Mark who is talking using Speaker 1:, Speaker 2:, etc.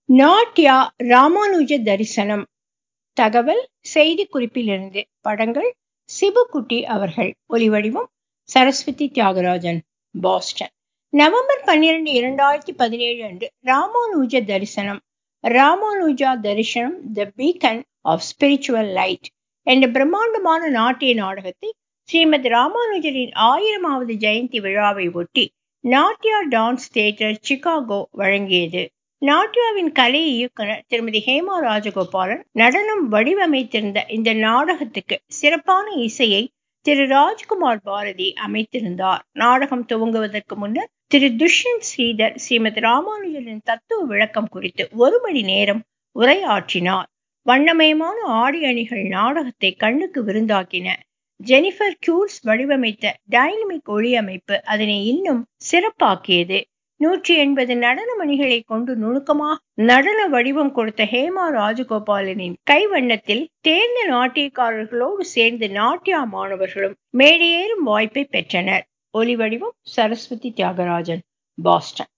Speaker 1: நாட்யா ராமானுஜ தரிசனம். தகவல் செய்திக்குறிப்பிலிருந்து. படங்கள் சிபுகுட்டி அவர்கள். ஒலிவடிவம் சரஸ்வதி தியாகராஜன், பாஸ்டன். நவம்பர் 12, 2017 அன்று Ramanuja Darshanam, Ramanuja Darshanam the beacon of spiritual light என்ற பிரம்மாண்டமான நாட்டிய நாடகத்தை ஸ்ரீமத் ராமானுஜரின் 1000வது ஜெயந்தி விழாவை ஒட்டி நாட்யா டான்ஸ் தியேட்டர், சிகாகோ வழங்கியது. நாட்யாவின் கலை இயக்குனர் திருமதி ஹேமா ராஜகோபாலன் நடனம் வடிவமைத்திருந்த இந்த நாடகத்துக்கு சிறப்பான இசையை திரு ராஜ்குமார் பாரதி அமைத்திருந்தார். நாடகம் துவங்குவதற்கு முன்னர் திரு துஷ்யந்த் ஸ்ரீதர் ஸ்ரீமத் ராமானுஜரின் தத்துவ விளக்கம் குறித்து 1 மணி நேரம் உரையாற்றினார். வண்ணமயமான ஆடை அணிகள் நாடகத்தை கண்ணுக்கு விருந்தாக்கின. ஜெனிஃபர் கியூர்ஸ் வடிவமைத்த டைனமிக் ஒளி அமைப்பு அதனை இன்னும் சிறப்பாக்கியது. 180 நடன மணிகளை கொண்டு நுணுக்கமாக நடன வடிவம் கொடுத்த ஹேமா ராஜகோபாலனின் கைவண்ணத்தில் தேர்ந்த நாட்டியக்காரர்களோடு சேர்ந்து நாட்யா மாணவர்களும் மேடையேறும் வாய்ப்பை பெற்றனர். ஒலிவடிவம் சரஸ்வதி தியாகராஜன், பாஸ்டன்.